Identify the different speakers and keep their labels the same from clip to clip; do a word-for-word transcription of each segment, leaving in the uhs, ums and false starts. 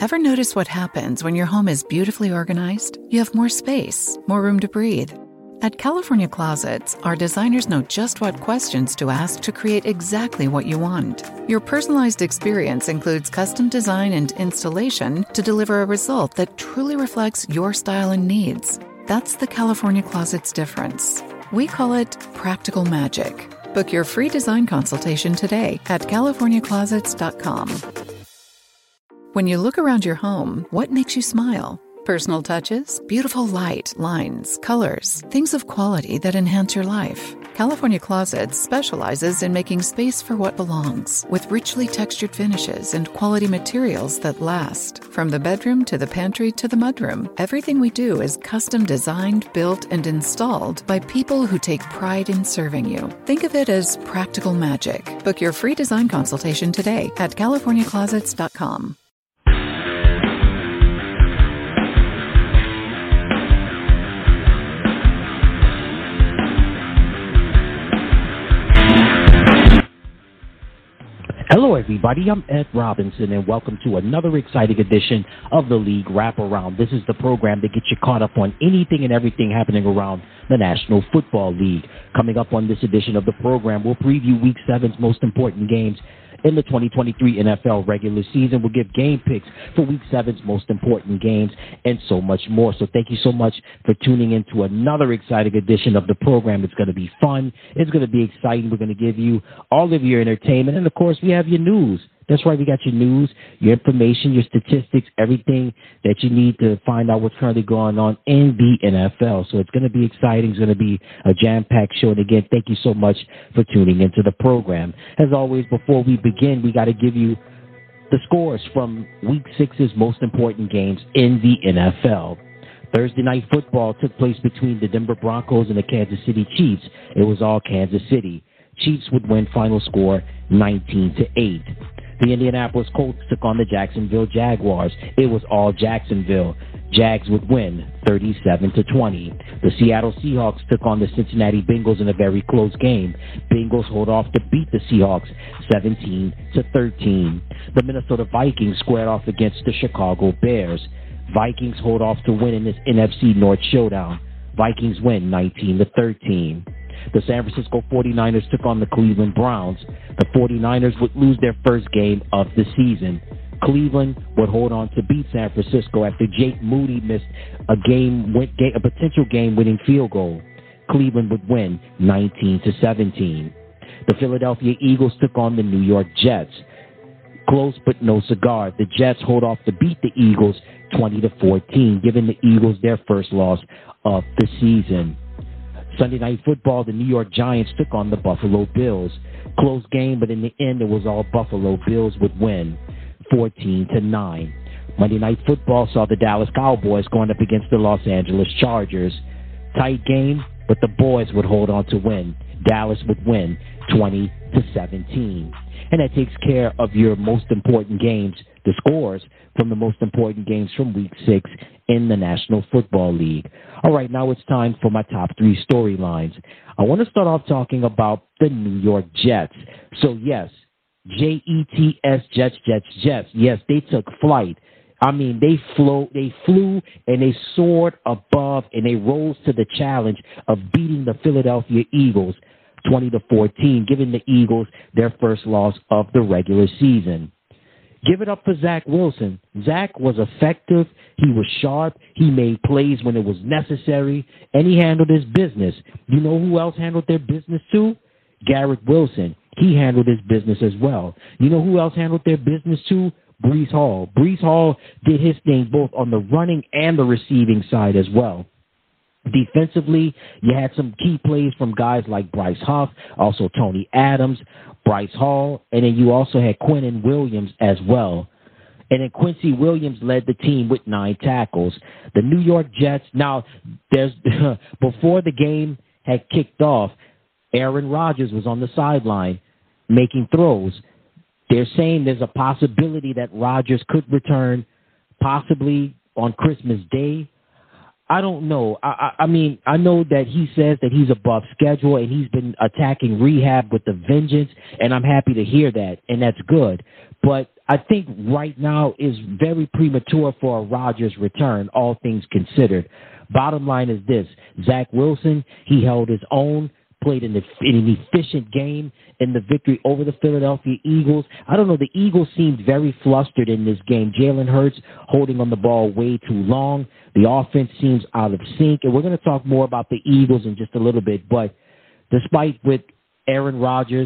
Speaker 1: Ever notice what happens when your home is beautifully organized? You have more space, more room to breathe. At California Closets, our designers know just what questions to ask to create exactly what you want. Your personalized experience includes custom design and installation to deliver a result that truly reflects your style and needs. That's the California Closets difference. We call it practical magic. Book your free design consultation today at california closets dot com. When you look around your home, what makes you smile? Personal touches, beautiful light, lines, colors, things of quality that enhance your life. California Closets specializes in making space for what belongs, with richly textured finishes and quality materials that last. From the bedroom to the pantry to the mudroom, everything we do is custom designed, built, and installed by people who take pride in serving you. Think of it as practical magic. Book your free design consultation today at california closets dot com.
Speaker 2: Hello, everybody. I'm Ed Robinson, and welcome to another exciting edition of the League Wraparound. This is the program that gets you caught up on anything and everything happening around the National Football League. Coming up on this edition of the program, we'll preview Week seven's most important games in the twenty twenty-three N F L regular season. We'll give game picks for Week seven's most important games and so much more. So thank you so much for tuning in to another exciting edition of the program. It's going to be fun. It's going to be exciting. We're going to give you all of your entertainment. And, of course, we have your news. That's right. We got your news, your information, your statistics, everything that you need to find out what's currently going on in the N F L. So it's going to be exciting. It's going to be a jam-packed show. And again, thank you so much for tuning into the program. As always, before we begin, we got to give you the scores from Week six's most important games in the N F L. Thursday night football took place between the Denver Broncos and the Kansas City Chiefs. It was all Kansas City. Chiefs would win final score nineteen to eight. The Indianapolis Colts took on the Jacksonville Jaguars. It was all Jacksonville. Jags would win thirty-seven to twenty. The Seattle Seahawks took on the Cincinnati Bengals in a very close game. Bengals hold off to beat the Seahawks seventeen to thirteen. The Minnesota Vikings squared off against the Chicago Bears. Vikings hold off to win in this N F C North showdown. Vikings win nineteen to thirteen. The San Francisco forty-niners took on the Cleveland Browns. The forty-niners would lose their first game of the season. Cleveland would hold on to beat San Francisco after Jake Moody missed a game, a potential game-winning field goal. Cleveland would win nineteen to seventeen. The Philadelphia Eagles took on the New York Jets. Close but no cigar. The Jets hold off to beat the Eagles twenty to fourteen, giving the Eagles their first loss of the season. Sunday Night Football, the New York Giants took on the Buffalo Bills. Close game, but in the end, it was all Buffalo. Bills would win fourteen to nine. Monday Night Football saw the Dallas Cowboys going up against the Los Angeles Chargers. Tight game, but the boys would hold on to win. Dallas would win twenty to seventeen. And that takes care of your most important games, the scores from the most important games from Week six in the National Football League. All right, now it's time for my top three storylines. I want to start off talking about the New York Jets. So, yes, J E T S, Jets, Jets, Jets. Yes, they took flight. I mean, they flew, they flew and they soared above and they rose to the challenge of beating the Philadelphia Eagles twenty to fourteen, giving the Eagles their first loss of the regular season. Give it up for Zach Wilson. Zach was effective. He was sharp. He made plays when it was necessary, and he handled his business. You know who else handled their business too? Garrett Wilson. He handled his business as well. You know who else handled their business too? Breece Hall. Breece Hall did his thing both on the running and the receiving side as well. Defensively, you had some key plays from guys like Bryce Huff, also Tony Adams, Bryce Hall, and then you also had Quinnen Williams as well. And then Quincy Williams led the team with nine tackles. The New York Jets, now, there's before the game had kicked off, Aaron Rodgers was on the sideline making throws. They're saying there's a possibility that Rodgers could return possibly on Christmas Day. I don't know. I, I, I mean, I know that he says that he's above schedule and he's been attacking rehab with a vengeance, and I'm happy to hear that, and that's good. But I think right now is very premature for a Rodgers return, all things considered. Bottom line is this. Zach Wilson, he held his own, played an, an efficient game in the victory over the Philadelphia Eagles. I don't know, the Eagles seemed very flustered in this game. Jalen Hurts holding on the ball way too long. The offense seems out of sync. And we're going to talk more about the Eagles in just a little bit. But despite with Aaron Rodgers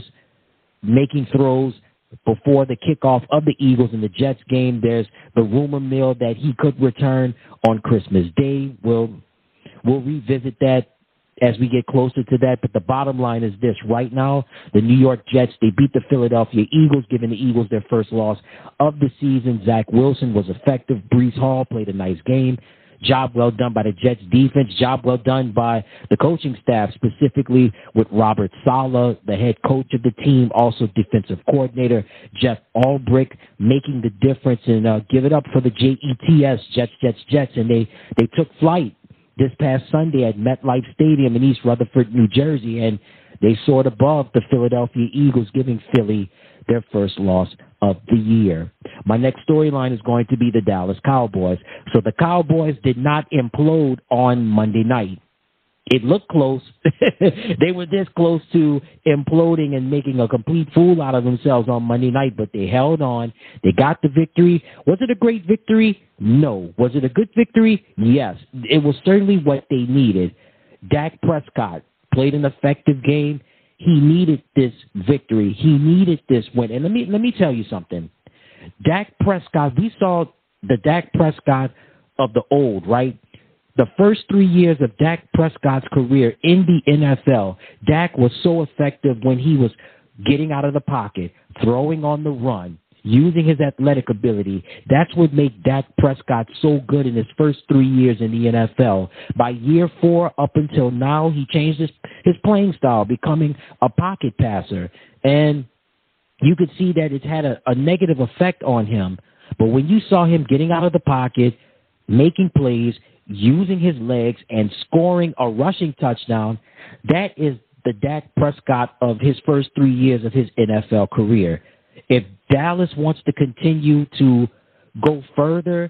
Speaker 2: making throws before the kickoff of the Eagles and the Jets game, there's the rumor mill that he could return on Christmas Day. We'll, we'll revisit that as we get closer to that. But the bottom line is this. Right now, the New York Jets, they beat the Philadelphia Eagles, giving the Eagles their first loss of the season. Zach Wilson was effective. Breece Hall played a nice game. Job well done by the Jets defense. Job well done by the coaching staff, specifically with Robert Saleh, the head coach of the team, also defensive coordinator Jeff Ulbrich, making the difference. And uh, give it up for the J E T S, Jets, Jets, Jets. And they, they took flight this past Sunday at MetLife Stadium in East Rutherford, New Jersey, and they soared above the Philadelphia Eagles, giving Philly their first loss of the year. My next storyline is going to be the Dallas Cowboys. So the Cowboys did not implode on Monday night. It looked close. They were this close to imploding and making a complete fool out of themselves on Monday night, but they held on. They got the victory. Was it a great victory? No. Was it a good victory? Yes. It was certainly what they needed. Dak Prescott played an effective game. He needed this victory. He needed this win. And let me let me tell you something. Dak Prescott, we saw the Dak Prescott of the old, right? The first three years of Dak Prescott's career in the N F L, Dak was so effective when he was getting out of the pocket, throwing on the run, using his athletic ability. That's what made Dak Prescott so good in his first three years in the N F L. By year four up until now, he changed his, his playing style, becoming a pocket passer. And you could see that it's had a, a negative effect on him. But when you saw him getting out of the pocket, making plays, using his legs, and scoring a rushing touchdown, that is the Dak Prescott of his first three years of his N F L career. If Dallas wants to continue to go further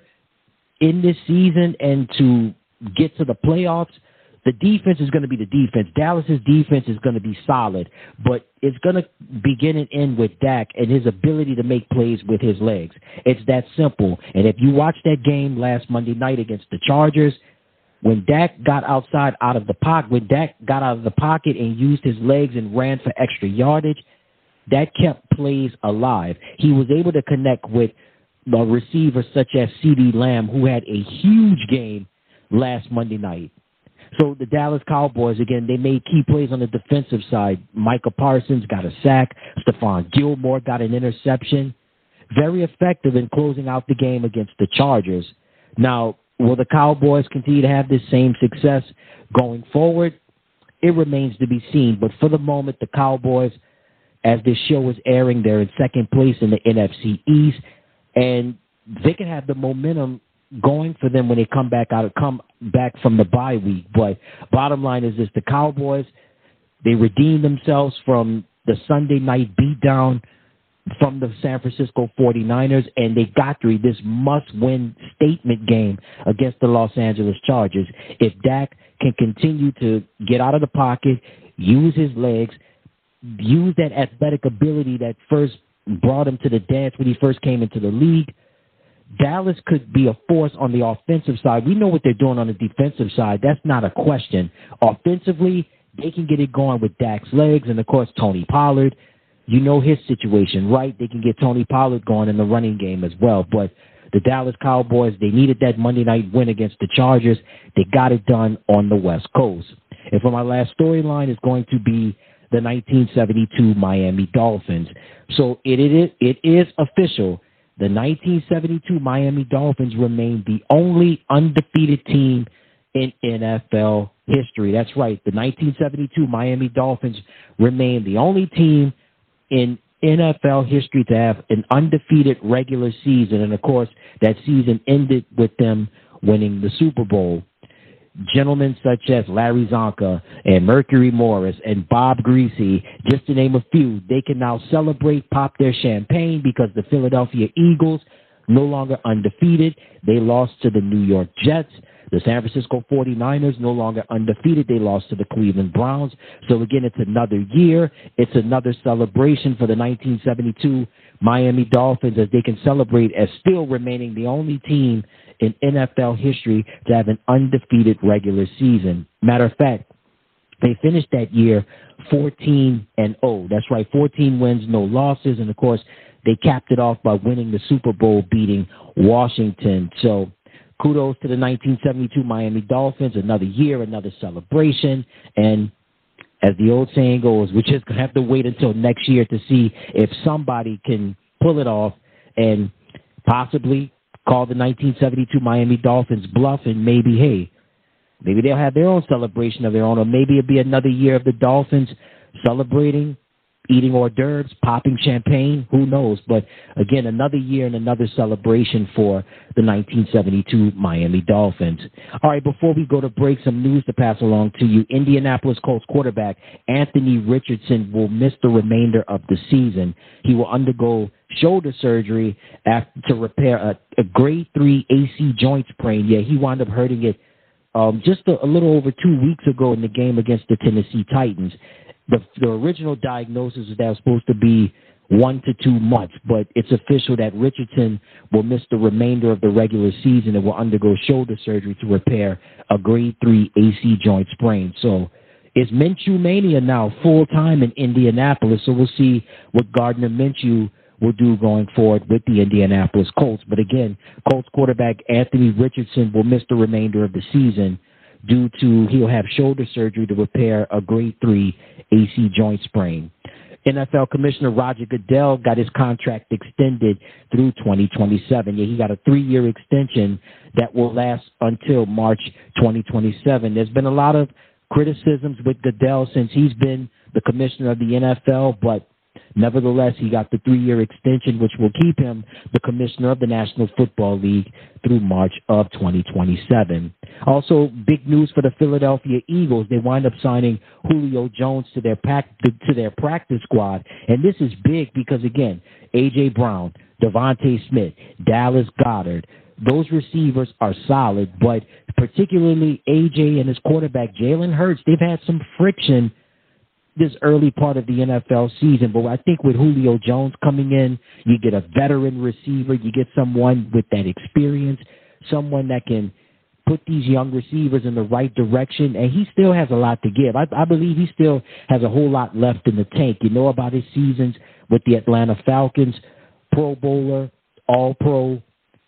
Speaker 2: in this season and to get to the playoffs, the defense is going to be the defense. Dallas's defense is going to be solid, but it's going to begin and end with Dak and his ability to make plays with his legs. It's that simple. And if you watch that game last Monday night against the Chargers, when Dak got outside out of the pocket, when Dak got out of the pocket and used his legs and ran for extra yardage, that kept plays alive. He was able to connect with the receivers such as CeeDee Lamb, who had a huge game last Monday night. So the Dallas Cowboys, again, they made key plays on the defensive side. Micah Parsons got a sack. Stephon Gilmore got an interception. Very effective in closing out the game against the Chargers. Now, will the Cowboys continue to have this same success going forward? It remains to be seen. But for the moment, the Cowboys, as this show is airing, they're in second place in the N F C East, and they can have the momentum going for them when they come back out, come back from the bye week. But bottom line is this: the Cowboys, they redeemed themselves from the Sunday night beatdown from the San Francisco forty-niners, and they got through this must-win statement game against the Los Angeles Chargers. If Dak can continue to get out of the pocket, use his legs, use that athletic ability that first brought him to the dance when he first came into the league, Dallas could be a force on the offensive side. We know what they're doing on the defensive side. That's not a question. Offensively, they can get it going with Dak's legs, and, of course, Tony Pollard. You know his situation, right? They can get Tony Pollard going in the running game as well. But the Dallas Cowboys, they needed that Monday night win against the Chargers. They got it done on the West Coast. And for my last storyline is going to be the nineteen seventy-two Miami Dolphins. So it, it, is, it is official. The nineteen seventy-two Miami Dolphins remain the only undefeated team in N F L history. That's right. The nineteen seventy-two Miami Dolphins remain the only team in N F L history to have an undefeated regular season. And, of course, that season ended with them winning the Super Bowl. gentlemen such as Larry Zonka and Mercury Morris and Bob Greasy, just to name a few, they can now celebrate, pop their champagne because the Philadelphia Eagles no longer undefeated. They lost to the New York Jets. The San Francisco forty-niners no longer undefeated. They lost to the Cleveland Browns. So, again, it's another year. It's another celebration for the nineteen seventy-two Miami Dolphins as they can celebrate as still remaining the only team in N F L history to have an undefeated regular season. Matter of fact, they finished that year fourteen and oh. That's right, fourteen wins, no losses. And, of course, they capped it off by winning the Super Bowl, beating Washington. So, kudos to the nineteen seventy-two Miami Dolphins. Another year, another celebration. And as the old saying goes, we're just going to have to wait until next year to see if somebody can pull it off and possibly call the nineteen seventy-two Miami Dolphins bluff, and maybe, hey, maybe they'll have their own celebration of their own, or maybe it'll be another year of the Dolphins celebrating, eating hors d'oeuvres, popping champagne, who knows. But, again, another year and another celebration for the nineteen seventy-two Miami Dolphins. All right, before we go to break, some news to pass along to you. Indianapolis Colts quarterback Anthony Richardson will miss the remainder of the season. He will undergo shoulder surgery after, to repair a, a grade three A C joint sprain. Yeah, he wound up hurting it um, just a, a little over two weeks ago in the game against the Tennessee Titans. The, the original diagnosis is that it was supposed to be one to two months, but it's official that Richardson will miss the remainder of the regular season and will undergo shoulder surgery to repair a grade three A C joint sprain. So it's Minshew Mania now full-time in Indianapolis, so we'll see what Gardner Minshew will do going forward with the Indianapolis Colts. But again, Colts quarterback Anthony Richardson will miss the remainder of the season due to he'll have shoulder surgery to repair a grade three A C joint sprain. N F L Commissioner Roger Goodell got his contract extended through twenty twenty-seven. Yeah, he got a three-year extension that will last until March twenty twenty-seven. There's been a lot of criticisms with Goodell since he's been the commissioner of the N F L, but nevertheless, he got the three-year extension, which will keep him the commissioner of the National Football League through March of twenty twenty-seven. Also, big news for the Philadelphia Eagles. They wind up signing Julio Jones to their pack, to their practice squad. And this is big because, again, A J. Brown, Devontae Smith, Dallas Goedert, those receivers are solid, but particularly A J and his quarterback, Jalen Hurts, they've had some friction this early part of the N F L season. But I think with Julio Jones coming in, you get a veteran receiver, you get someone with that experience, someone that can put these young receivers in the right direction, and he still has a lot to give. I, I believe he still has a whole lot left in the tank. You know about his seasons with the Atlanta Falcons, Pro Bowler, All-Pro.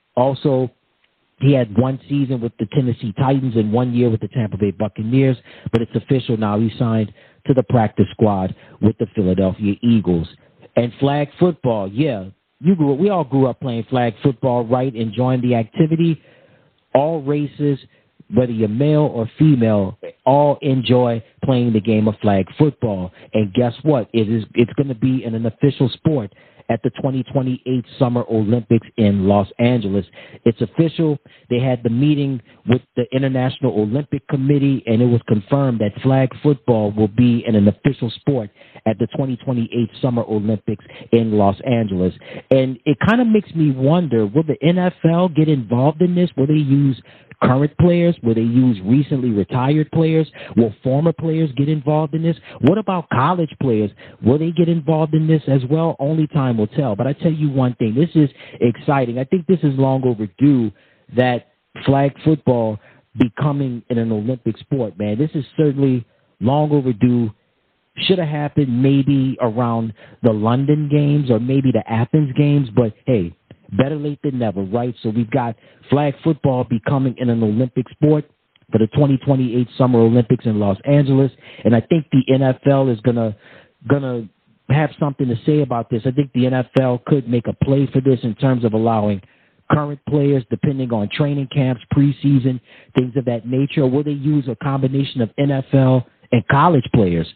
Speaker 2: Also, he had one season with the Tennessee Titans and one year with the Tampa Bay Buccaneers, but it's official now. He signed to the practice squad with the Philadelphia Eagles. And flag football, yeah, you grew up, we all grew up playing flag football, right, enjoying the activity. All races, whether you're male or female, all enjoy playing the game of flag football. And guess what? It is, it's going to be in an official sport at the twenty twenty-eight Summer Olympics in Los Angeles. It's official. They had the meeting with the International Olympic Committee, and it was confirmed that flag football will be in an official sport at the twenty twenty-eight Summer Olympics in Los Angeles. And it kind of makes me wonder, will the N F L get involved in this? Will they use current players? Will they use recently retired players? Will former players get involved in this? What about college players? Will they get involved in this as well? Only time will tell. But I tell you one thing, this is exciting. I think this is long overdue that flag football becoming in an Olympic sport, man. This is certainly long overdue. Should have happened maybe around the London games or maybe the Athens games, but hey, better late than never, right? So we've got flag football becoming in an Olympic sport for the twenty twenty-eight Summer Olympics in Los Angeles, and I think the N F L is gonna gonna have something to say about this. I think the N F L could make a play for this in terms of allowing current players, depending on training camps, preseason, things of that nature. Or will they use a combination of N F L and college players?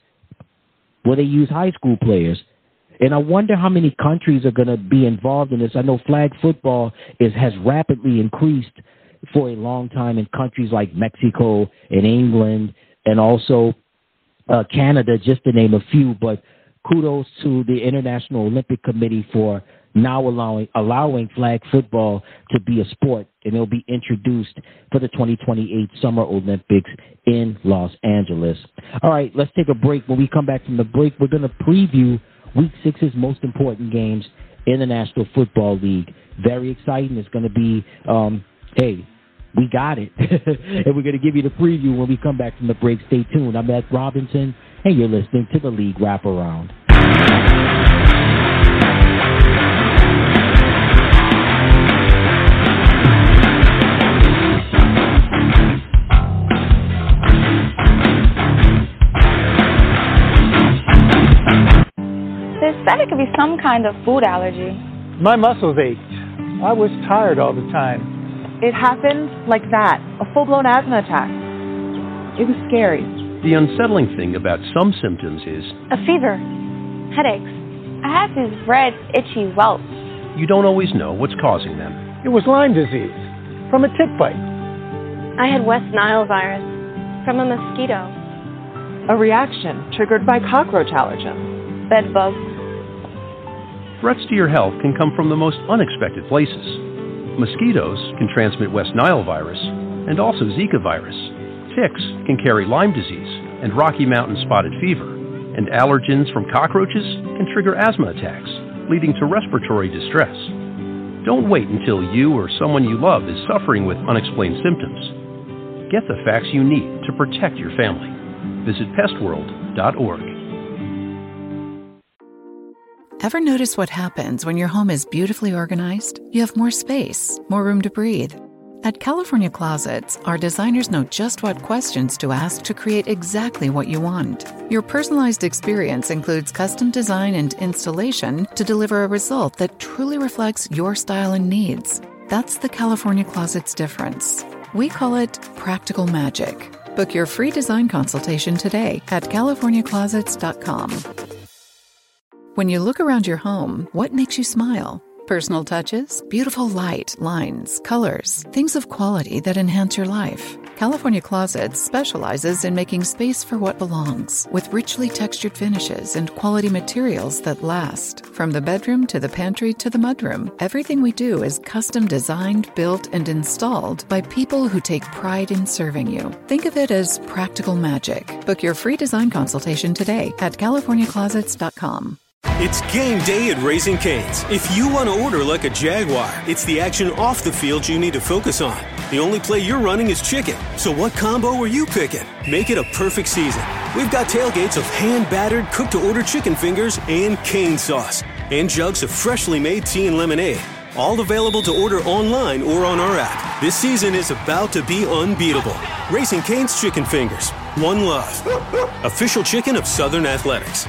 Speaker 2: Will they use high school players? And I wonder how many countries are going to be involved in this. I know flag football is has rapidly increased for a long time in countries like Mexico and England and also uh, Canada, just to name a few. But kudos to the International Olympic Committee for now allowing allowing flag football to be a sport, and it'll be introduced for the twenty twenty-eight Summer Olympics in Los Angeles. All right, let's take a break. When we come back from the break, we're going to preview Week Six's most important games in the National Football League. Very exciting. It's going to be, um, hey, we got it. And we're going to give you the preview when we come back from the break. Stay tuned. I'm Ed Robinson, and you're listening to the League Wraparound.
Speaker 3: They said it could be some kind of food allergy.
Speaker 4: My muscles ached. I was tired all the time.
Speaker 5: It happened like that, a full-blown asthma attack. It was scary.
Speaker 6: The unsettling thing about some symptoms is
Speaker 3: a fever, headaches. I have these red, itchy welts.
Speaker 6: You don't always know what's causing them.
Speaker 4: It was Lyme disease from a tick bite.
Speaker 3: I had West Nile virus from a mosquito.
Speaker 5: A reaction triggered by cockroach allergens.
Speaker 3: Bed bugs.
Speaker 6: Threats to your health can come from the most unexpected places. Mosquitoes can transmit West Nile virus and also Zika virus. Ticks can carry Lyme disease and Rocky Mountain spotted fever. And allergens from cockroaches can trigger asthma attacks, leading to respiratory distress. Don't wait until you or someone you love is suffering with unexplained symptoms. Get the facts you need to protect your family. Visit pest world dot org.
Speaker 1: Ever notice what happens when your home is beautifully organized? You have more space, more room to breathe. At California Closets, our designers know just what questions to ask to create exactly what you want. Your personalized experience includes custom design and installation to deliver a result that truly reflects your style and needs. That's the California Closets difference. We call it practical magic. Book your free design consultation today at california closets dot com. When you look around your home, what makes you smile? Personal touches, beautiful light, lines, colors, things of quality that enhance your life. California Closets specializes in making space for what belongs, with richly textured finishes and quality materials that last. From the bedroom to the pantry to the mudroom, everything we do is custom designed, built, and installed by people who take pride in serving you. Think of it as practical magic. Book your free design consultation today at california closets dot com.
Speaker 7: It's game day at Raising Cane's. If you want to order like a Jaguar, it's the action off the field you need to focus on. The only play you're running is chicken. So what combo are you picking? Make it a perfect season. We've got tailgates of hand-battered, cooked-to-order chicken fingers and cane sauce. And jugs of freshly made tea and lemonade. All available to order online or on our app. This season is about to be unbeatable. Raising Cane's Chicken Fingers. One love. Official chicken of Southern Athletics.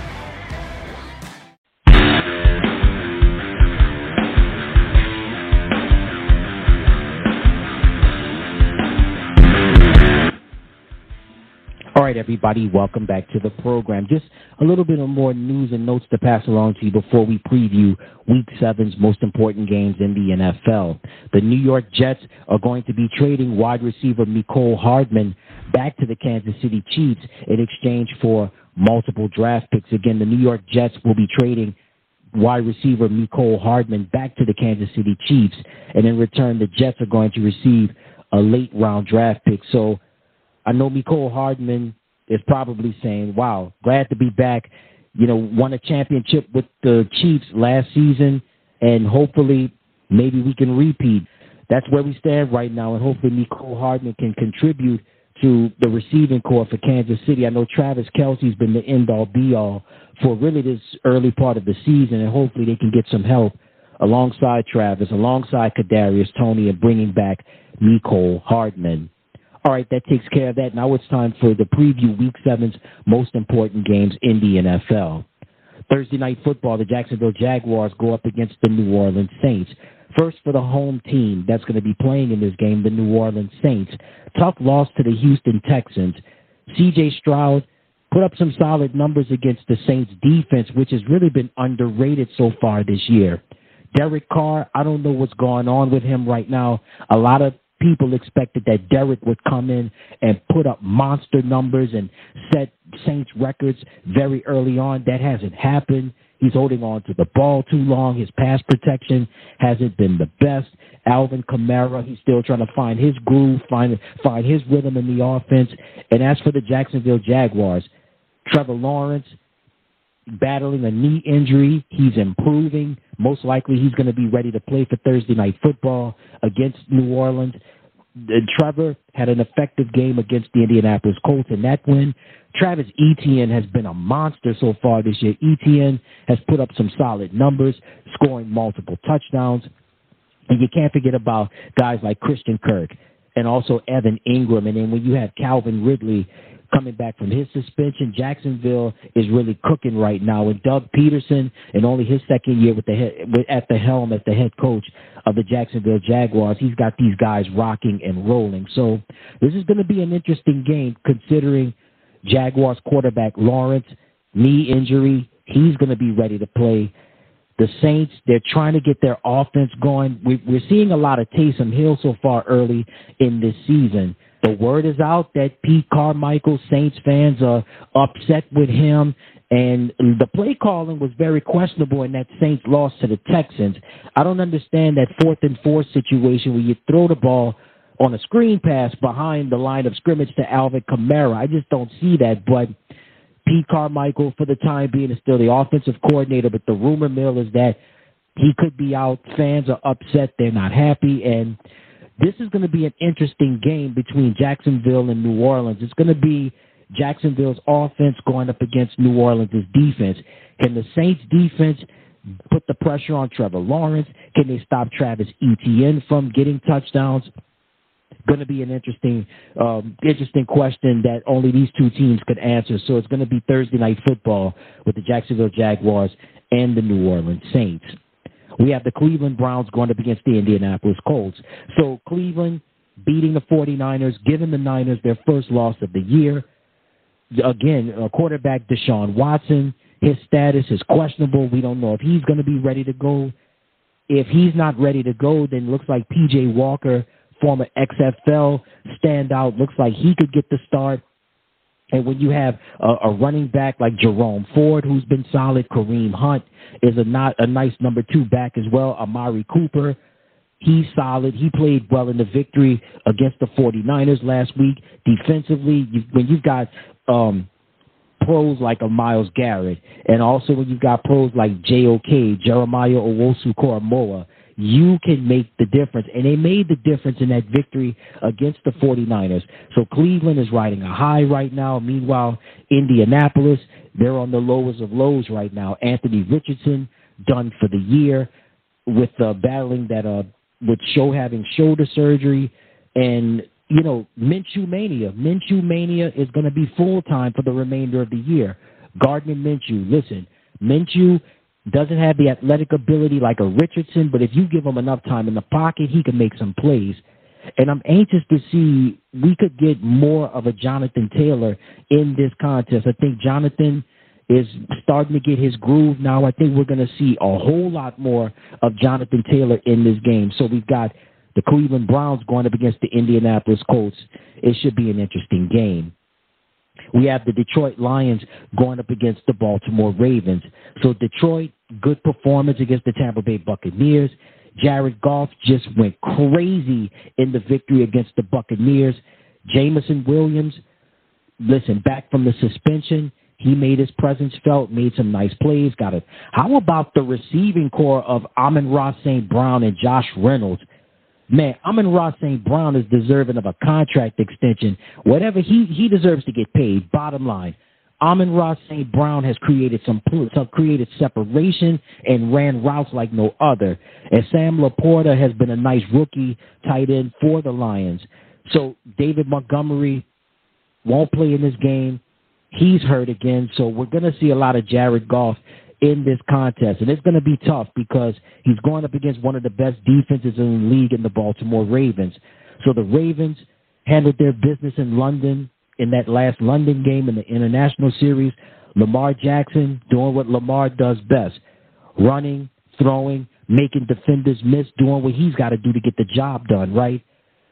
Speaker 2: All right, everybody, welcome back to the program. Just a little bit of more news and notes to pass along to you before we preview Week seven's most important games in the N F L. The New York Jets are going to be trading wide receiver Mecole Hardman back to the Kansas City Chiefs in exchange for multiple draft picks. Again, the New York Jets will be trading wide receiver Mecole Hardman back to the Kansas City Chiefs, and in return, the Jets are going to receive a late-round draft pick. So I know Mecole Hardman is probably saying, wow, glad to be back. You know, won a championship with the Chiefs last season, and hopefully maybe we can repeat. That's where we stand right now, and hopefully Mecole Hardman can contribute to the receiving corps for Kansas City. I know Travis Kelce's been the end-all, be-all for really this early part of the season, and hopefully they can get some help alongside Travis, alongside Kadarius Toney, and bringing back Mecole Hardman. All right, that takes care of that. Now it's time for the preview Week seven's most important games in the N F L. Thursday Night Football, the Jacksonville Jaguars go up against the New Orleans Saints. First for the home team that's going to be playing in this game, the New Orleans Saints. Tough loss to the Houston Texans. C J Stroud put up some solid numbers against the Saints defense, which has really been underrated so far this year. Derek Carr, I don't know what's going on with him right now. A lot of people expected that Derek would come in and put up monster numbers and set Saints records very early on. That hasn't happened. He's holding on to the ball too long. His pass protection hasn't been the best. Alvin Kamara, he's still trying to find his groove, find find his rhythm in the offense. And as for the Jacksonville Jaguars, Trevor Lawrence, battling a knee injury. He's improving. Most likely he's going to be ready to play for Thursday Night Football against New Orleans. And Trevor had an effective game against the Indianapolis Colts in that win. Travis Etienne has been a monster so far this year. Etienne has put up some solid numbers, scoring multiple touchdowns. And you can't forget about guys like Christian Kirk and also Evan Ingram. And then when you have Calvin Ridley coming back from his suspension, Jacksonville is really cooking right now. And Doug Peterson, in only his second year with the head, with, at the helm as the head coach of the Jacksonville Jaguars, he's got these guys rocking and rolling. So this is going to be an interesting game considering Jaguars quarterback Lawrence, knee injury. He's going to be ready to play. The Saints, they're trying to get their offense going. We're seeing a lot of Taysom Hill so far early in this season. The word is out that Pete Carmichael, Saints fans are upset with him, and the play calling was very questionable in that Saints loss to the Texans. I don't understand that fourth and four situation where you throw the ball on a screen pass behind the line of scrimmage to Alvin Kamara. I just don't see that, but Pete Carmichael, for the time being, is still the offensive coordinator, but the rumor mill is that he could be out. Fans are upset. They're not happy, and this is going to be an interesting game between Jacksonville and New Orleans. It's going to be Jacksonville's offense going up against New Orleans' defense. Can the Saints' defense put the pressure on Trevor Lawrence? Can they stop Travis Etienne from getting touchdowns? Going to be an interesting, um, interesting question that only these two teams could answer. So it's going to be Thursday Night Football with the Jacksonville Jaguars and the New Orleans Saints. We have the Cleveland Browns going up against the Indianapolis Colts. So Cleveland beating the 49ers, giving the Niners their first loss of the year. Again, uh, quarterback Deshaun Watson, his status is questionable. We don't know if he's going to be ready to go. If he's not ready to go, then it looks like P J Walker, former X F L standout, looks like he could get the start. And when you have a, a running back like Jerome Ford, who's been solid, Kareem Hunt is a not a nice number two back as well. Amari Cooper, he's solid. He played well in the victory against the 49ers last week. Defensively, you, when you've got um, pros like a Myles Garrett, and also when you've got pros like J O K, Jeremiah Owusu-Koramoah, you can make the difference. And they made the difference in that victory against the 49ers. So Cleveland is riding a high right now. Meanwhile, Indianapolis, they're on the lowest of lows right now. Anthony Richardson, done for the year with uh, battling that, uh, with show having shoulder surgery. And, you know, Minshew Mania. Minshew Mania is going to be full-time for the remainder of the year. Gardner Minshew, listen, Minshew doesn't have the athletic ability like a Richardson, but if you give him enough time in the pocket, he can make some plays. And I'm anxious to see we could get more of a Jonathan Taylor in this contest. I think Jonathan is starting to get his groove now. I think we're going to see a whole lot more of Jonathan Taylor in this game. So we've got the Cleveland Browns going up against the Indianapolis Colts. It should be an interesting game. We have the Detroit Lions going up against the Baltimore Ravens. So Detroit, good performance against the Tampa Bay Buccaneers. Jared Goff just went crazy in the victory against the Buccaneers. Jameson Williams, listen, back from the suspension, he made his presence felt, made some nice plays. Got it. How about the receiving core of Amon-Ra Saint Brown and Josh Reynolds? Man, Amon-Ra Saint Brown is deserving of a contract extension. Whatever, he, he deserves to get paid, bottom line. Amon-Ra Saint Brown has created some, some created separation and ran routes like no other. And Sam Laporta has been a nice rookie tight end for the Lions. So David Montgomery won't play in this game. He's hurt again. So we're going to see a lot of Jared Goff in this contest. And it's going to be tough because he's going up against one of the best defenses in the league in the Baltimore Ravens. So the Ravens handled their business in London in that last London game in the International Series. Lamar Jackson doing what Lamar does best, running, throwing, making defenders miss, doing what he's got to do to get the job done, right?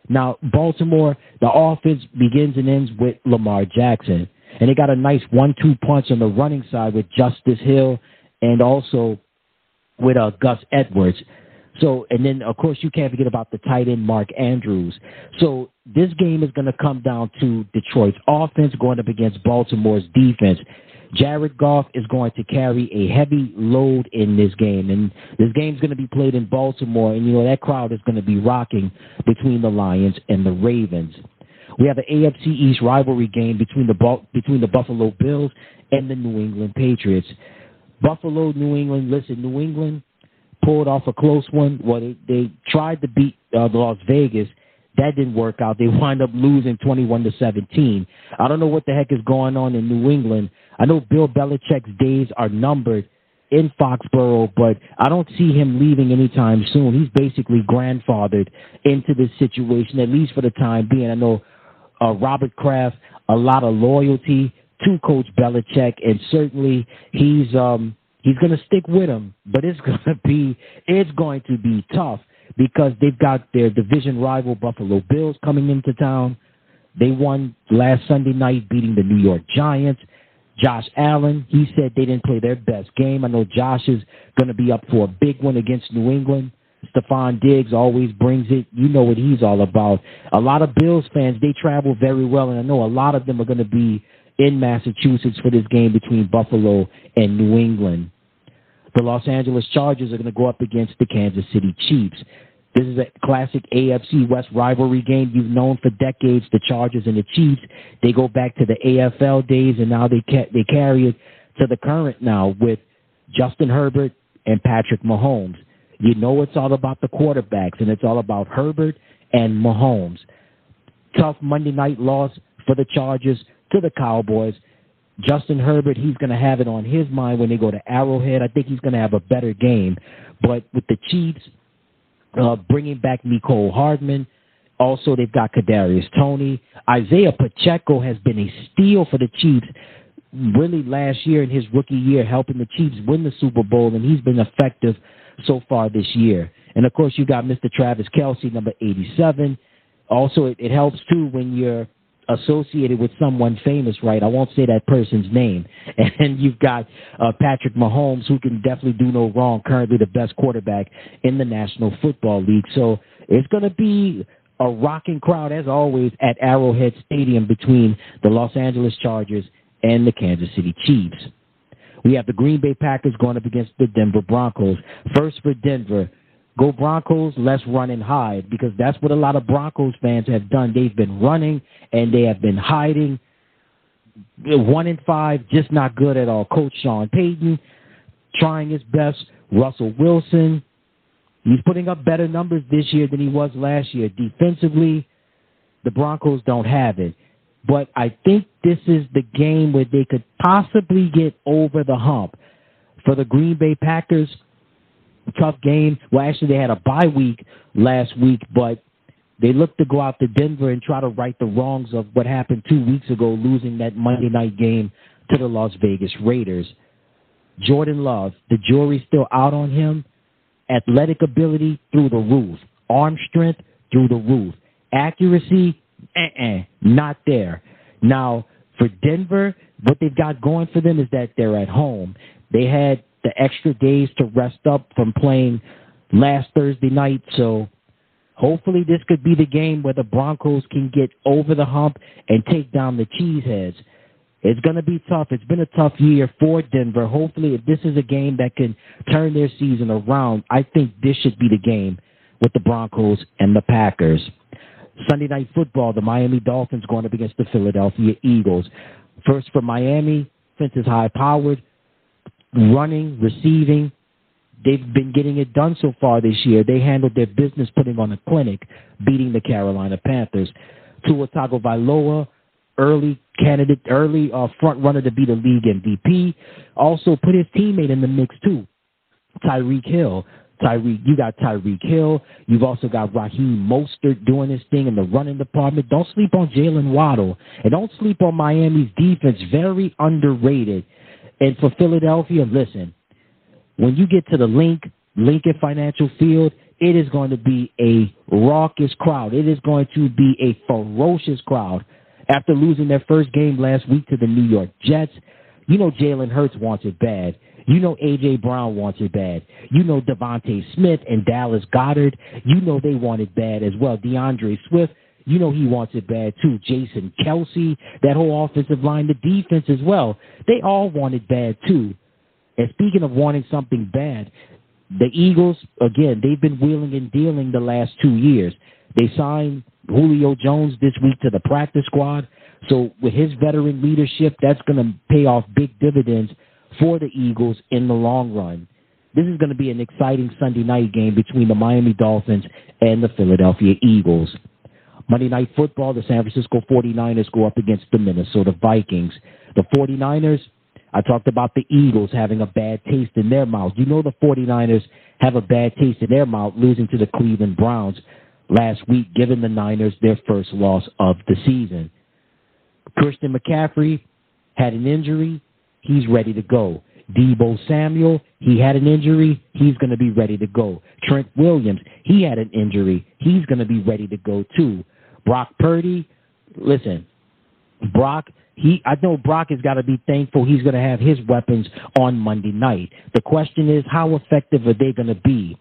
Speaker 2: Now, Baltimore, the offense begins and ends with Lamar Jackson. And they got a nice one two punch on the running side with Justice Hill and also with uh, Gus Edwards. So, and then, of course, you can't forget about the tight end, Mark Andrews. So this game is going to come down to Detroit's offense going up against Baltimore's defense. Jared Goff is going to carry a heavy load in this game, and this game's going to be played in Baltimore, and, you know, that crowd is going to be rocking between the Lions and the Ravens. We have an A F C East rivalry game between the between the Buffalo Bills and the New England Patriots. Buffalo, New England, listen, New England pulled off a close one. Well, they, they tried to beat uh, Las Vegas. That didn't work out. They wind up losing twenty-one to seventeen. I don't know what the heck is going on in New England. I know Bill Belichick's days are numbered in Foxborough, but I don't see him leaving anytime soon. He's basically grandfathered into this situation, at least for the time being. I know uh, Robert Kraft, a lot of loyalty to Coach Belichick, and certainly he's um, he's going to stick with him. But it's going to be it's going to be tough because they've got their division rival Buffalo Bills coming into town. They won last Sunday night, beating the New York Giants. Josh Allen, he said they didn't play their best game. I know Josh is going to be up for a big one against New England. Stephon Diggs always brings it. You know what he's all about. A lot of Bills fans, they travel very well, and I know a lot of them are going to be in Massachusetts for this game between Buffalo and New England. The Los Angeles Chargers are going to go up against the Kansas City Chiefs. This is a classic A F C West rivalry game. You've known for decades the Chargers and the Chiefs. They go back to the A F L days, and now they ca- they carry it to the current now with Justin Herbert and Patrick Mahomes. You know it's all about the quarterbacks, and it's all about Herbert and Mahomes. Tough Monday night loss for the Chargers to the Cowboys. Justin Herbert, he's going to have it on his mind when they go to Arrowhead. I think he's going to have a better game. But with the Chiefs, Uh, bringing back Mecole Hardman. Also, they've got Kadarius Toney. Isaiah Pacheco has been a steal for the Chiefs really last year in his rookie year, helping the Chiefs win the Super Bowl, and he's been effective so far this year. And, of course, you got Mister Travis Kelce, number eighty-seven. Also, it, it helps, too, when you're associated with someone famous, right? I won't say that person's name. And you've got uh, Patrick Mahomes, who can definitely do no wrong, currently the best quarterback in the National Football League. So it's going to be a rocking crowd, as always, at Arrowhead Stadium between the Los Angeles Chargers and the Kansas City Chiefs. We have the Green Bay Packers going up against the Denver Broncos. First for Denver, go Broncos, let's run and hide, because that's what a lot of Broncos fans have done. They've been running, and they have been hiding. One and five, just not good at all. Coach Sean Payton trying his best. Russell Wilson, he's putting up better numbers this year than he was last year. Defensively, the Broncos don't have it. But I think this is the game where they could possibly get over the hump. For the Green Bay Packers, tough game. Well, actually, they had a bye week last week, but they look to go out to Denver and try to right the wrongs of what happened two weeks ago, losing that Monday night game to the Las Vegas Raiders. Jordan Love, the jury's still out on him. Athletic ability through the roof. Arm strength through the roof. Accuracy, uh-uh, not there. Now, for Denver, what they've got going for them is that they're at home. They had the extra days to rest up from playing last Thursday night. So hopefully this could be the game where the Broncos can get over the hump and take down the Cheeseheads. It's going to be tough. It's been a tough year for Denver. Hopefully, if this is a game that can turn their season around, I think this should be the game with the Broncos and the Packers. Sunday Night Football, the Miami Dolphins going up against the Philadelphia Eagles. First for Miami, offense is high-powered. Running, receiving, they've been getting it done so far this year. They handled their business putting on a clinic, beating the Carolina Panthers. Tua Tagovailoa, early candidate, early uh, front runner to be the league M V P. Also put his teammate in the mix too, Tyreek Hill. Tyreek, you got Tyreek Hill. You've also got Raheem Mostert doing his thing in the running department. Don't sleep on Jalen Waddle, and don't sleep on Miami's defense. Very underrated. And for Philadelphia, listen, when you get to the Link, Lincoln Financial Field, it is going to be a raucous crowd. It is going to be a ferocious crowd. After losing their first game last week to the New York Jets, you know Jalen Hurts wants it bad. You know A J. Brown wants it bad. You know Devontae Smith and Dallas Goedert, you know they want it bad as well. DeAndre Swift, you know he wants it bad too. Jason Kelsey, that whole offensive line, the defense as well, they all want it bad too. And speaking of wanting something bad, the Eagles, again, they've been wheeling and dealing the last two years. They signed Julio Jones this week to the practice squad. So with his veteran leadership, that's going to pay off big dividends for the Eagles in the long run. This is going to be an exciting Sunday night game between the Miami Dolphins and the Philadelphia Eagles. Monday Night Football, the San Francisco forty-niners go up against the Minnesota Vikings. The forty-niners, I talked about the Eagles having a bad taste in their mouth. You know the forty-niners have a bad taste in their mouth losing to the Cleveland Browns last week, giving the Niners their first loss of the season. Christian McCaffrey had an injury. He's ready to go. Deebo Samuel, he had an injury. He's going to be ready to go. Trent Williams, he had an injury. He's going to be ready to go too. Brock Purdy, listen, Brock, he, I know Brock has got to be thankful he's going to have his weapons on Monday night. The question is, how effective are they going to be?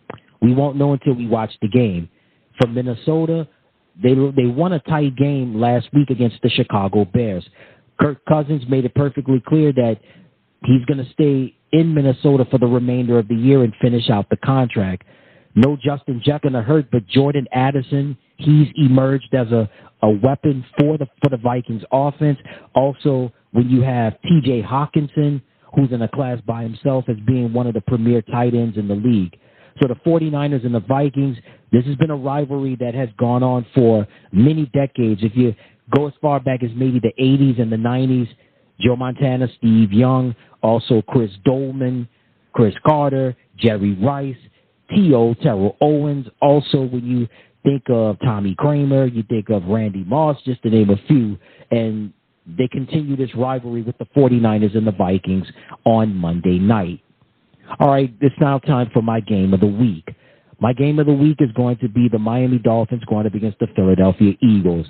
Speaker 2: We won't know until we watch the game. For Minnesota, they they won a tight game last week against the Chicago Bears. Kirk Cousins made it perfectly clear that he's going to stay in Minnesota for the remainder of the year and finish out the contract. No Justin Jefferson hurt, but Jordan Addison, he's emerged as a, a weapon for the for the Vikings offense. Also, when you have T J Hawkinson, who's in a class by himself as being one of the premier tight ends in the league. So the forty-niners and the Vikings, this has been a rivalry that has gone on for many decades. If you go as far back as maybe the eighties and the nineties, Joe Montana, Steve Young, also Chris Dolman, Chris Carter, Jerry Rice, T O, Terrell Owens. Also, when you think of Tommy Kramer, you think of Randy Moss, just to name a few. And they continue this rivalry with the forty-niners and the Vikings on Monday night. All right, it's now time for my game of the week. My game of the week is going to be the Miami Dolphins going up against the Philadelphia Eagles.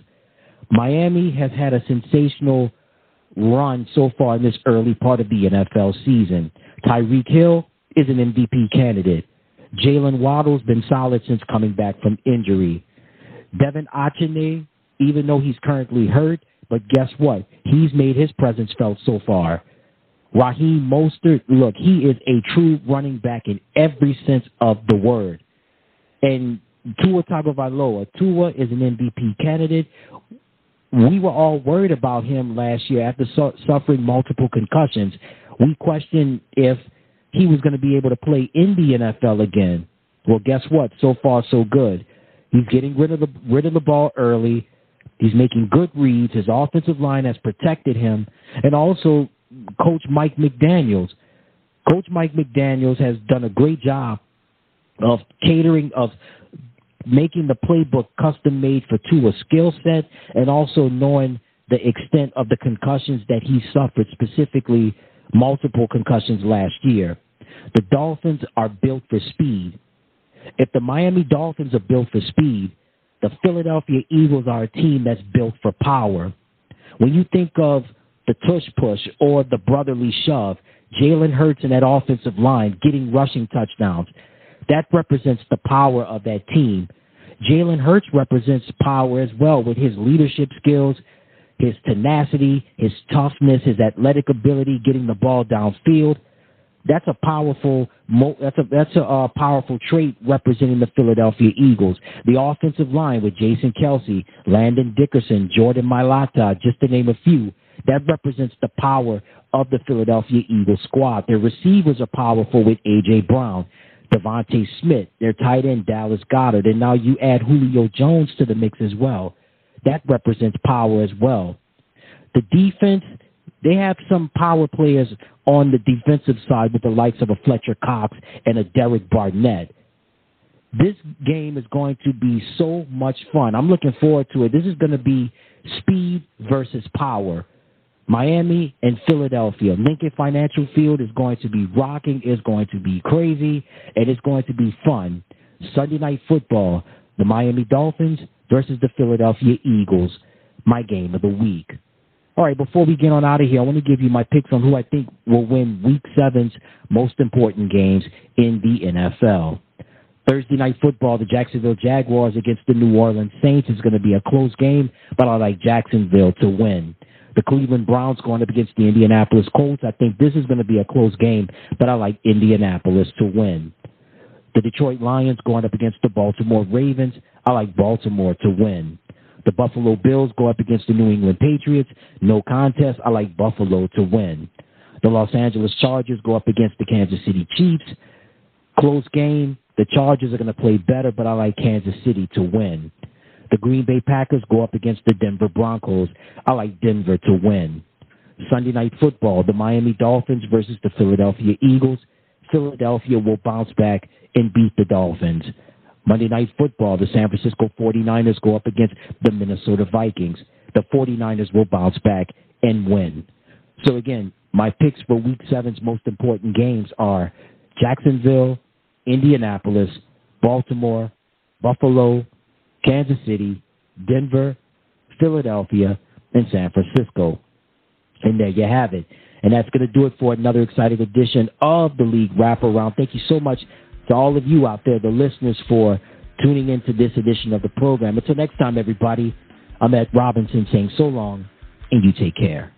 Speaker 2: Miami has had a sensational run so far in this early part of the N F L season. Tyreek Hill is an M V P candidate. Jalen Waddle's been solid since coming back from injury. Devin Achane, even though he's currently hurt, but guess what? He's made his presence felt so far. Raheem Mostert, look, he is a true running back in every sense of the word. And Tua Tagovailoa, Tua is an M V P candidate. We were all worried about him last year after su- suffering multiple concussions. We questioned if he was going to be able to play in the N F L again. Well, guess what? So far, so good. He's getting rid of the rid of the ball early. He's making good reads. His offensive line has protected him. And also, Coach Mike McDaniels. Coach Mike McDaniels has done a great job of catering, of making the playbook custom-made for Tua's skill set, and also knowing the extent of the concussions that he suffered, specifically multiple concussions last year. The Dolphins are built for speed. If the Miami Dolphins are built for speed, the Philadelphia Eagles are a team that's built for power. When you think of the tush push or the brotherly shove, Jalen Hurts and that offensive line getting rushing touchdowns, that represents the power of that team. Jalen Hurts represents power as well with his leadership skills, his tenacity, his toughness, his athletic ability, getting the ball downfield. That's a powerful that's a that's a uh, powerful trait representing the Philadelphia Eagles. The offensive line with Jason Kelsey, Landon Dickerson, Jordan Mailata, just to name a few, that represents the power of the Philadelphia Eagles squad. Their receivers are powerful with A J. Brown, Devontae Smith, their tight end Dallas Goedert, and now you add Julio Jones to the mix as well. That represents power as well. The defense, they have some power players on the defensive side with the likes of a Fletcher Cox and a Derek Barnett. This game is going to be so much fun. I'm looking forward to it. This is going to be speed versus power. Miami and Philadelphia. Lincoln Financial Field is going to be rocking, is going to be crazy, and it's going to be fun. Sunday Night Football, the Miami Dolphins versus the Philadelphia Eagles, my game of the week. All right, before we get on out of here, I want to give you my picks on who I think will win Week seven's most important games in the N F L. Thursday Night Football, the Jacksonville Jaguars against the New Orleans Saints is going to be a close game, but I like Jacksonville to win. The Cleveland Browns going up against the Indianapolis Colts. I think this is going to be a close game, but I like Indianapolis to win. The Detroit Lions going up against the Baltimore Ravens. I like Baltimore to win. The Buffalo Bills go up against the New England Patriots. No contest. I like Buffalo to win. The Los Angeles Chargers go up against the Kansas City Chiefs. Close game. The Chargers are going to play better, but I like Kansas City to win. The Green Bay Packers go up against the Denver Broncos. I like Denver to win. Sunday Night Football, the Miami Dolphins versus the Philadelphia Eagles. Philadelphia will bounce back and beat the Dolphins. Monday Night Football, the San Francisco forty-niners go up against the Minnesota Vikings. The forty-niners will bounce back and win. So again, my picks for Week seven's most important games are Jacksonville, Indianapolis, Baltimore, Buffalo, Kansas City, Denver, Philadelphia, and San Francisco. And there you have it. And that's going to do it for another exciting edition of the League Wraparound. Thank you so much to all of you out there, the listeners, for tuning into this edition of the program. Until next time, everybody, I'm Ed Robinson saying so long, and you take care.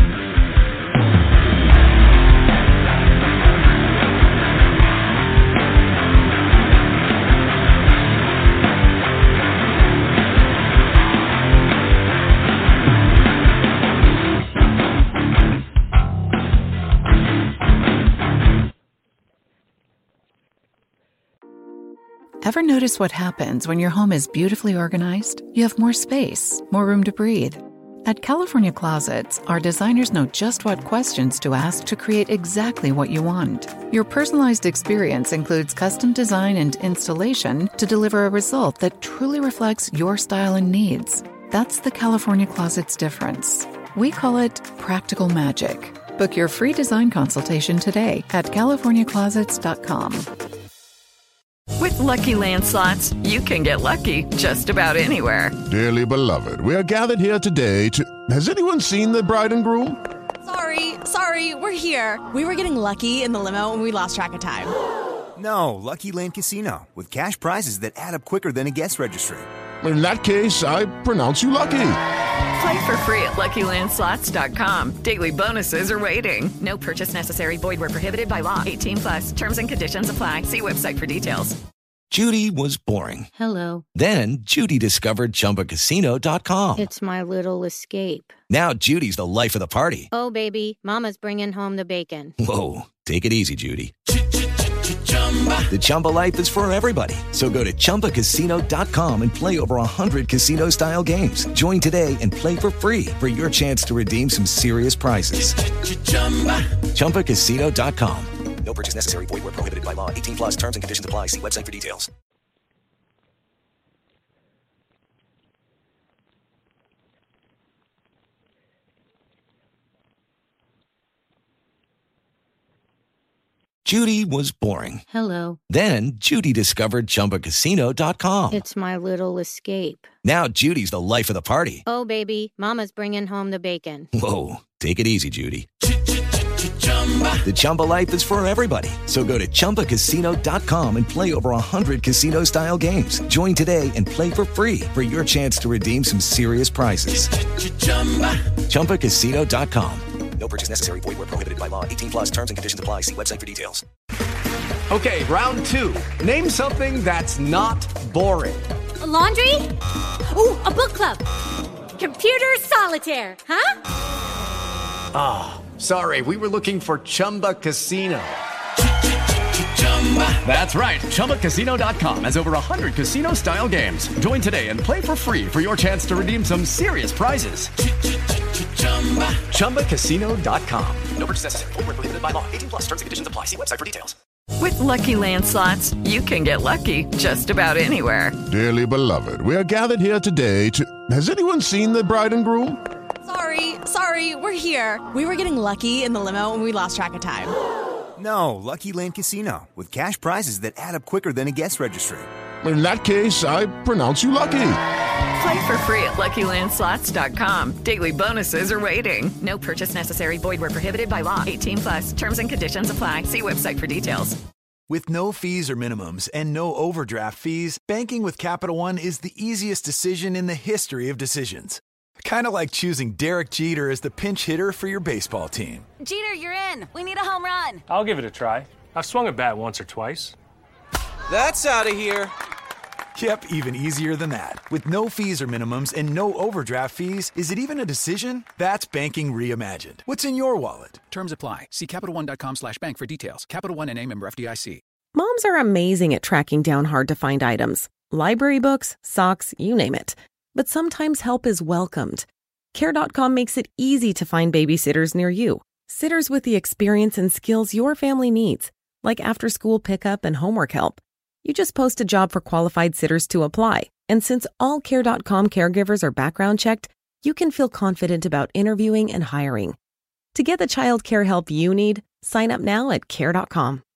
Speaker 1: Ever notice what happens when your home is beautifully organized? You have more space, more room to breathe. At California Closets, our designers know just what questions to ask to create exactly what you want. Your personalized experience includes custom design and installation to deliver a result that truly reflects your style and needs. That's the California Closets difference. We call it practical magic. Book your free design consultation today at california closets dot com.
Speaker 8: With Lucky Land Slots, you can get lucky just about anywhere.
Speaker 9: Dearly beloved, we are gathered here today to... Has anyone seen the bride and groom?
Speaker 10: Sorry, sorry, we're here. We were getting lucky in the limo and we lost track of time.
Speaker 11: No, Lucky Land Casino, with cash prizes that add up quicker than a guest registry.
Speaker 9: In that case, I pronounce you lucky.
Speaker 8: Play for free at lucky land slots dot com. Daily bonuses are waiting. No purchase necessary. Void where prohibited by law. eighteen plus. Terms and conditions apply. See website for details.
Speaker 12: Judy was boring.
Speaker 13: Hello.
Speaker 12: Then Judy discovered Chumba Casino dot com.
Speaker 13: It's my little escape.
Speaker 12: Now Judy's the life of the party.
Speaker 13: Oh, baby, mama's bringing home the bacon.
Speaker 12: Whoa, take it easy, Judy. The Chumba life is for everybody. So go to Chumba Casino dot com and play over one hundred casino-style games. Join today and play for free for your chance to redeem some serious prizes. Chumba Casino dot com.
Speaker 14: No purchase necessary. Void where prohibited by law. eighteen plus terms and conditions apply. See website for details.
Speaker 12: Judy was boring.
Speaker 13: Hello.
Speaker 12: Then Judy discovered Chumba Casino dot com.
Speaker 13: It's my little escape.
Speaker 12: Now Judy's the life of the party.
Speaker 13: Oh, baby, mama's bringing home the bacon.
Speaker 12: Whoa, take it easy, Judy. The Chumba life is for everybody. So go to Chumba Casino dot com and play over one hundred casino-style games. Join today and play for free for your chance to redeem some serious prizes. Chumba Casino dot com.
Speaker 14: No purchase necessary. Void where prohibited by law. eighteen plus terms and conditions apply. See website for details.
Speaker 15: Okay, round two. Name something that's not boring.
Speaker 16: A laundry? Ooh, a book club. Computer solitaire, huh?
Speaker 15: Ah, oh, sorry. We were looking for Chumba Casino. That's right. Chumba Casino dot com has over one hundred casino-style games. Join today and play for free for your chance to redeem some serious prizes. Chumba Casino dot com.
Speaker 14: No purchase necessary. Void where prohibited by law. eighteen plus terms and conditions apply. See website for details.
Speaker 8: With Lucky Land Slots, you can get lucky just about anywhere.
Speaker 9: Dearly beloved, we are gathered here today to... Has anyone seen the bride and groom?
Speaker 10: Sorry, sorry, we're here. We were getting lucky in the limo and we lost track of time.
Speaker 11: No, Lucky Land Casino, with cash prizes that add up quicker than a guest registry.
Speaker 9: In that case, I pronounce you lucky.
Speaker 8: Play for free at Lucky Land Slots dot com. Daily bonuses are waiting. No purchase necessary. Void where prohibited by law. eighteen plus. Terms and conditions apply. See website for details.
Speaker 11: With no fees or minimums and no overdraft fees, banking with Capital One is the easiest decision in the history of decisions. Kind of like choosing Derek Jeter as the pinch hitter for your baseball team.
Speaker 17: Jeter, you're in. We need a home run.
Speaker 18: I'll give it a try. I've swung a bat once or twice.
Speaker 19: That's out of here.
Speaker 11: Yep, even easier than that. With no fees or minimums and no overdraft fees, is it even a decision? That's banking reimagined. What's in your wallet?
Speaker 20: Terms apply. See CapitalOne.com slash bank for details. Capital One N A member F D I C.
Speaker 21: Moms are amazing at tracking down hard-to-find items. Library books, socks, you name it. But sometimes help is welcomed. Care dot com makes it easy to find babysitters near you. Sitters with the experience and skills your family needs, like after-school pickup and homework help. You just post a job for qualified sitters to apply. And since all Care dot com caregivers are background checked, you can feel confident about interviewing and hiring. To get the child care help you need, sign up now at Care dot com.